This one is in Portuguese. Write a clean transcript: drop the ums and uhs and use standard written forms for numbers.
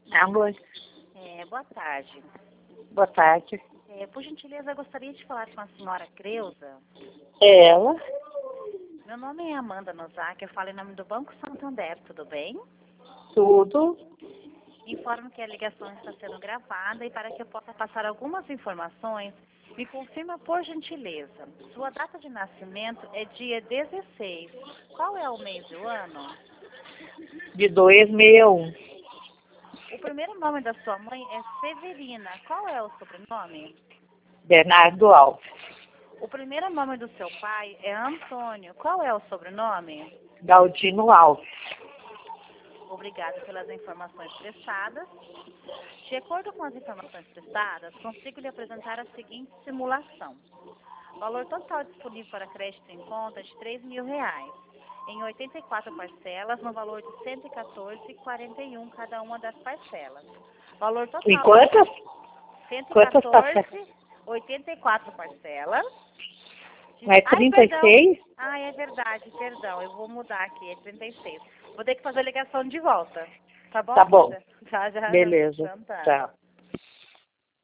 Alô, Boa tarde. boa tarde. Por gentileza, eu gostaria de falar com a senhora Creuza. É ela? Meu nome é Amanda Nozaki, eu falo em nome do Banco Santander, tudo bem? Tudo. Informo que a ligação está sendo gravada e para que eu possa passar algumas informações, me confirma por gentileza. Sua data de nascimento é dia 16. Qual é o mês e o ano? De 261. O primeiro nome da sua mãe é Severina. Qual é o sobrenome? Bernardo Alves. O primeiro nome do seu pai é Antônio. Qual é o sobrenome? Galdino Alves. Obrigada pelas informações prestadas. De acordo com as informações prestadas, consigo lhe apresentar a seguinte simulação. Valor total disponível para crédito em conta de R$ 3.000, em 84 parcelas, no valor de R$ 114,41 cada uma das parcelas. Valor total... Em quantas? Quantas 114, parcelas? 84 parcelas. Não é 36? É verdade, perdão. Eu vou mudar aqui, é 36. Vou ter que fazer a ligação de volta. Tá bom? Tá bom. Já. Beleza. Então tá. Tchau.